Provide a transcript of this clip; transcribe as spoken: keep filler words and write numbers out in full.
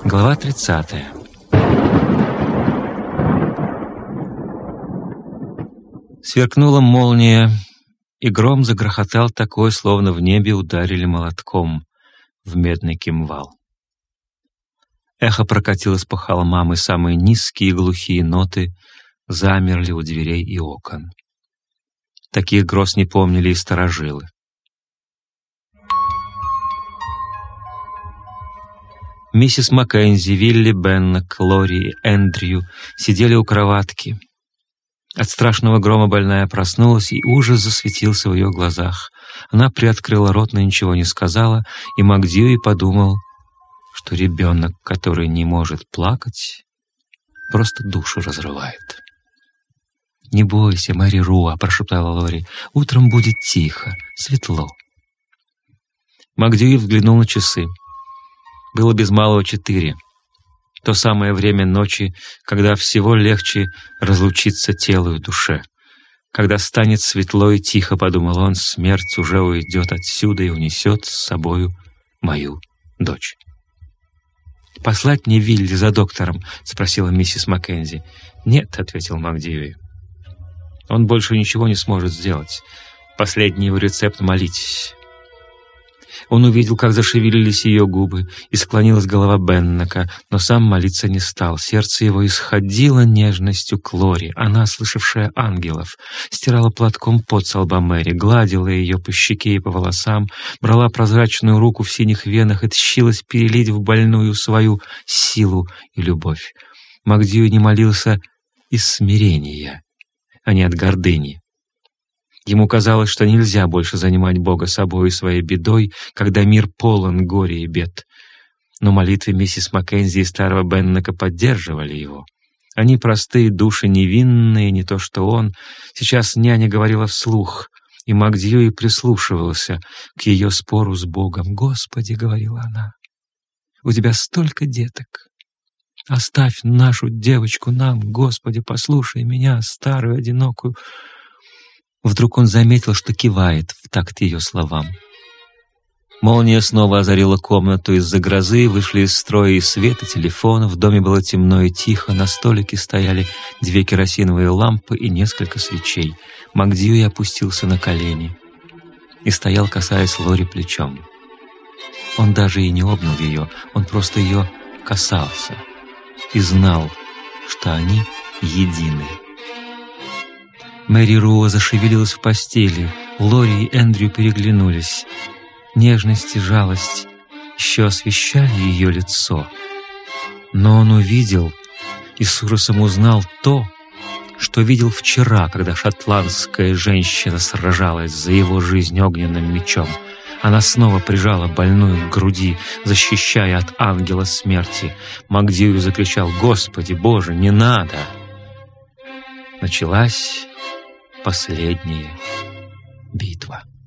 Глава тридцатая. Сверкнула молния, и гром загрохотал такой, словно в небе ударили молотком в медный кимвал. Эхо прокатилось по холмам, и самые низкие и глухие ноты замерли у дверей и окон. Таких гроз не помнили и старожилы. Миссис Маккензи, Вилли Беннок, Лори и Эндрю сидели у кроватки. От страшного грома больная проснулась, и ужас засветился в ее глазах. Она приоткрыла рот, но ничего не сказала, и МакДьюи подумал, что ребенок, который не может плакать, просто душу разрывает. «Не бойся, Мэри Руа», — прошептала Лори, — «утром будет тихо, светло». МакДьюи взглянул на часы. Было без малого четыре. То самое время ночи, когда всего легче разлучиться телу и душе. Когда станет светло и тихо, подумал он, смерть уже уйдет отсюда и унесет с собою мою дочь. «Послать мне Вилли за доктором?» — спросила миссис Маккензи. «Нет», — ответил МакДьюи. «Он больше ничего не сможет сделать. Последний его рецепт — молитесь». Он увидел, как зашевелились ее губы, и склонилась голова Беннока, но сам молиться не стал. Сердце его исходило нежностью к Лори. Она, слышавшая ангелов, стирала платком пот со лба Мэри, гладила ее по щеке и по волосам, брала прозрачную руку в синих венах и тщилась перелить в больную свою силу и любовь. МакДьюи не молился из смирения, а не от гордыни. Ему казалось, что нельзя больше занимать Бога собой и своей бедой, когда мир полон горя и бед. Но молитвы миссис Маккензи и старого Беннока поддерживали его. Они простые души, невинные, не то что он. Сейчас няня говорила вслух, и МакДьюи прислушивался к ее спору с Богом. «Господи», — говорила она, — «у тебя столько деток. Оставь нашу девочку нам, Господи, послушай меня, старую, одинокую». Вдруг он заметил, что кивает в такт ее словам. Молния снова озарила комнату. Из-за грозы вышли из строя и свет, и телефон. В доме было темно и тихо. На столике стояли две керосиновые лампы и несколько свечей. МакДьюи опустился на колени и стоял, касаясь Лори плечом. Он даже и не обнял ее, он просто ее касался и знал, что они едины. Мэри Руа зашевелилась в постели. Лори и Эндрю переглянулись. Нежность и жалость еще освещали ее лицо. Но он увидел и с ужасом узнал то, что видел вчера, когда шотландская женщина сражалась за его жизнь огненным мечом. Она снова прижала больную к груди, защищая от ангела смерти. МакДьюи закричал: «Господи, Боже, не надо!» Началась последняя битва.